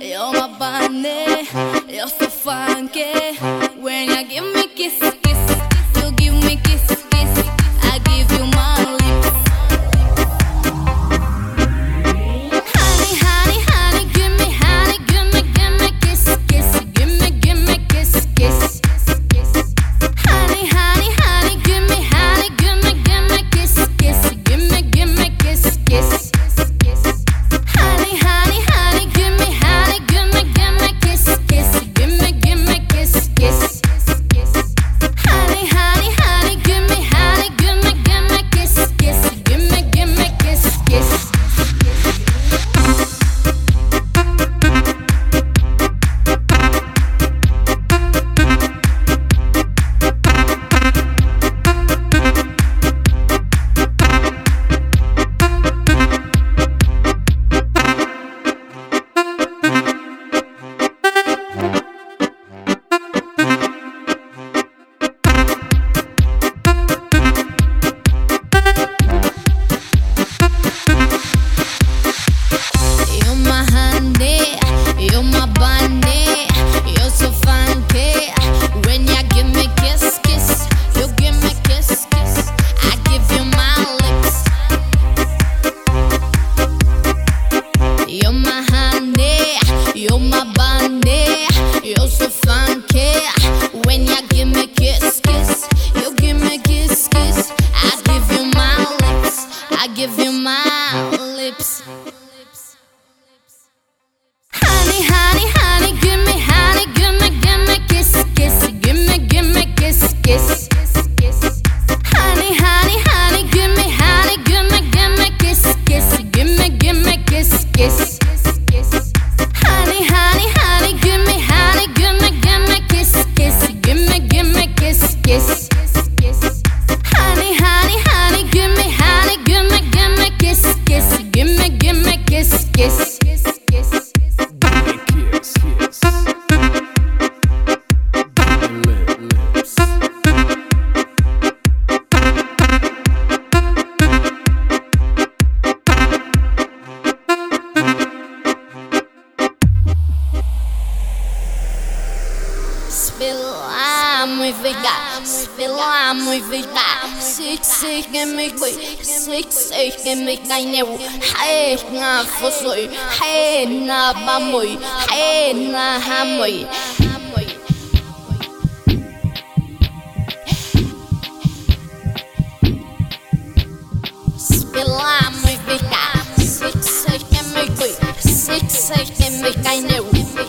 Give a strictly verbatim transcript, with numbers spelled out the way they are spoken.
You're my bunny, you're so funky. When you give me kiss, kiss, you give me kiss, kiss. I give you my lips. Honey, honey, honey, give me, honey, give me, give me kiss, kiss. Give me, give me kiss, kiss. Honey, honey, honey, give me, honey, give me, give me kiss, kiss. Give me, give me kiss, kiss. Honey, honey, honey, give me, honey, give me, give me kiss, kiss. Give me, give me kiss, kiss. Honey, honey, honey, give me, honey, give me, give me kiss, kiss. Give me, give me kiss, kiss. You're my honey, you're my bunny, you're so funky. When you give me kiss, kiss, you give me kiss, kiss. I give you my lips. You're my honey, you're my bunny, you're so funky. When you give me kiss, kiss, you give me kiss, kiss. I give you my lips, I give you my lips. Honey, honey, honey, give me, honey, give me, give me kiss, kiss. Give me, give me kiss, kiss. Honey, honey, honey, give me, honey, give me, give me kiss, kiss. Give me, give me kiss, kiss. Honey, honey, honey, give me, honey, give me, give me kiss, kiss. Give me, give me kiss, kiss. Honey, honey, honey, give me, honey, give me, give me kiss, kiss. Give me, give me kiss, kiss. Spilla muy vida, spilla muy vida. Six six give me quick, six six give me kaineu. Hey na fosoi, hey na bamoi, hey na hamoi. Spilla muy vida, six six give me quick, six six give me kaineu.